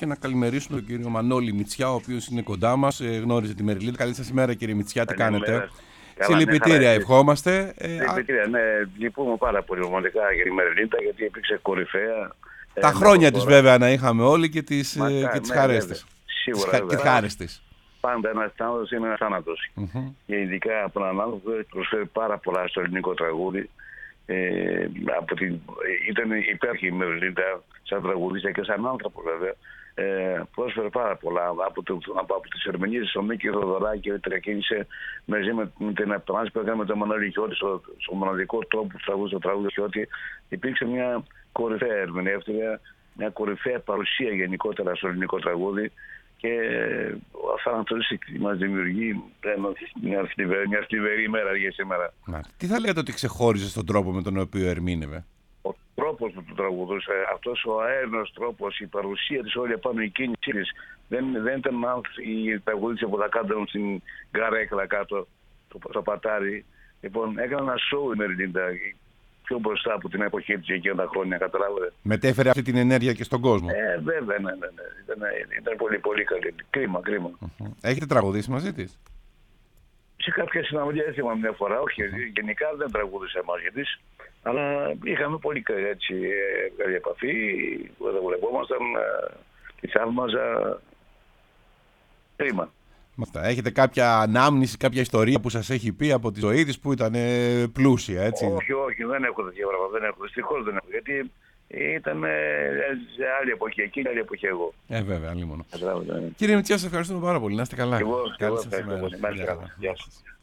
και να καλημερίσουμε τον κύριο Μανώλη Μητσιά, ο οποίος είναι κοντά μας, γνώριζε τη Μεριλίντα. Καλή σας ημέρα, κύριε Μητσιά, τι κάνετε? Συλληπιτήρια ευχόμαστε. Συλληπιτήρια, ναι. Λυπούμε πάρα πολύ πραγματικά για τη Μεριλίντα, γιατί υπήρξε κορυφαία. Τα χρόνια της βέβαια να είχαμε όλοι και τις χαρές της. Σίγουρα. Και τις χάρες της. Πάντα ένας θάνατος είναι ένας θάνατος. Και ειδικά από έναν άνθρωπο που προσφέρει πάρα πολλά στο ελληνικό τραγούδι. Ήταν υπέροχη η Μεριλίντα σαν τραγουδίστρια και σαν άνθρωπο βέβαια. Πρόσφερε πάρα πολλά από τις ερμηνείες στο Μίκη Θοδωράκη, ξεκίνησε μαζί με την επανάσταση που έκανε με τον Μανώλη Χιώτη στο μοναδικό τρόπο που τραγούδισε το τραγούδι Χιώτη. Υπήρξε μια κορυφαία ερμηνεύτρια, μια κορυφαία παρουσία γενικότερα στο ελληνικό τραγούδι και αυτά να το μας δημιουργεί μια θλιβερή ημέρα για σήμερα. Τι θα λέτε ότι ξεχώριζε στον τρόπο με τον οποίο ερμήνευε? Ο τρόπος που του τραγουδούσε, αυτός ο αέρινος τρόπος, η παρουσία της όλη επάνω, η κίνησή της, δεν ήταν η τραγουδίστρια που θα κάνουν στην καρέκλα κάτω, το πατάρι. Λοιπόν, έκανε ένα σοου η Μεριλίντα, πιο μπροστά από την εποχή της εκείνα τα χρόνια, καταλάβατε. Μετέφερε αυτή την ενέργεια και στον κόσμο. Βέβαια, ναι. Ήταν πολύ, πολύ καλή. Κρίμα. Έχετε τραγουδήσει μαζί της? Σε κάποια συναυλία ήρθαμε μια φορά, όχι, γενικά δεν τραγούδισα μαζί της, αλλά είχαμε πολύ καλή επαφή, δεν βλεπόμασταν, τη θαύμαζα. Κρίμα. Έχετε κάποια ανάμνηση, κάποια ιστορία που σας έχει πει από τη ζωή της που ήταν πλούσια, έτσι? Όχι, δεν έχω τέτοια πράγματα, δυστυχώς δεν έχω, γιατί ήταν σε άλλη εποχή εκείνη, άλλη εποχή εγώ. Βέβαια, αλλήμονο. Κύριε Μητσιά, σας ευχαριστούμε πάρα πολύ. Να είστε καλά. Εγώ ευχαριστώ πολύ. Γεια σας.